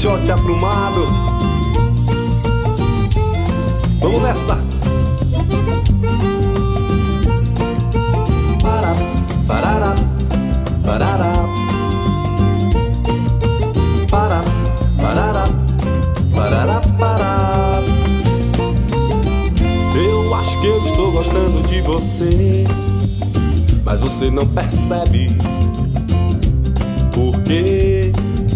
shot aprumado. Vamos nessa. Para, parará, parará. Para, parará, parará, pará. Eu acho que eu estou gostando de você, mas você não percebe por quê.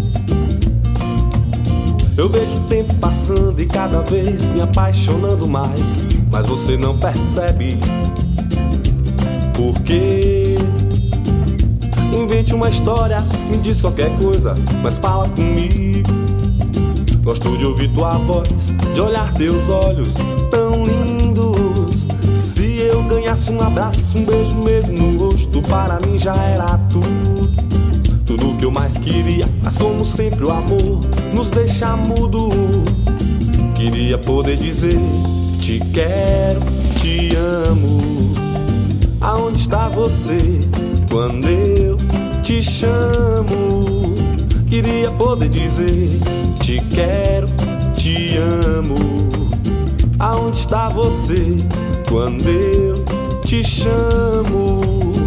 Eu vejo o tempo passando e cada vez me apaixonando mais, mas você não percebe por quê. Invente uma história, me diz qualquer coisa, mas fala comigo. Gosto de ouvir tua voz, de olhar teus olhos tão lindos. Se eu ganhasse um abraço, um beijo mesmo no rosto, para mim já era tudo. Tudo que eu mais queria, mas como sempre o amor nos deixa mudo. Queria poder dizer, te quero, te amo. Aonde está você quando eu te chamo? Queria poder dizer, te quero, te amo. Aonde está você quando eu te chamo?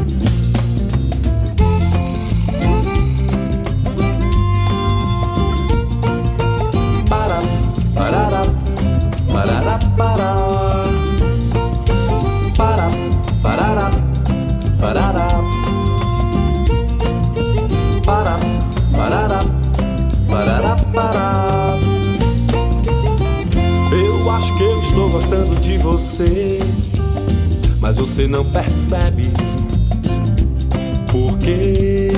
Parará, parará, pará. Para, parará, parará. Para, parará, parará, pará. Eu acho que eu estou gostando de você, mas você não percebe por quê.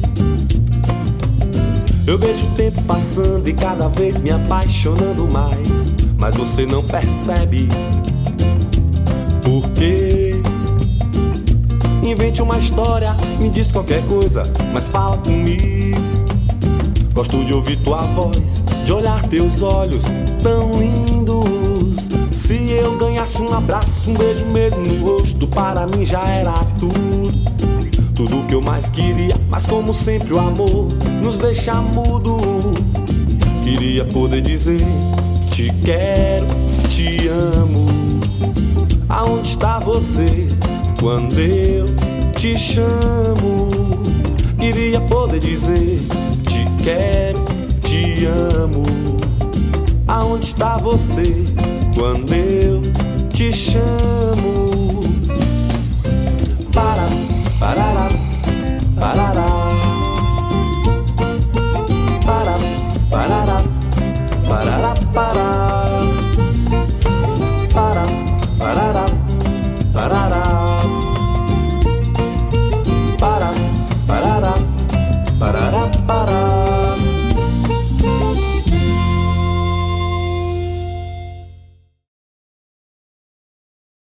Eu vejo o tempo passando e cada vez me apaixonando mais, mas você não percebe por quê. Invente uma história, me diz qualquer coisa, mas fala comigo. Gosto de ouvir tua voz, de olhar teus olhos tão lindos. Se eu ganhasse um abraço, um beijo mesmo no rosto, para mim já era tudo. Tudo que eu mais queria, mas como sempre o amor nos deixa mudo. Queria poder dizer, te quero, te amo. Aonde está você quando eu te chamo? Queria poder dizer, te quero, te amo. Aonde está você quando eu te chamo? Para, parará, parará.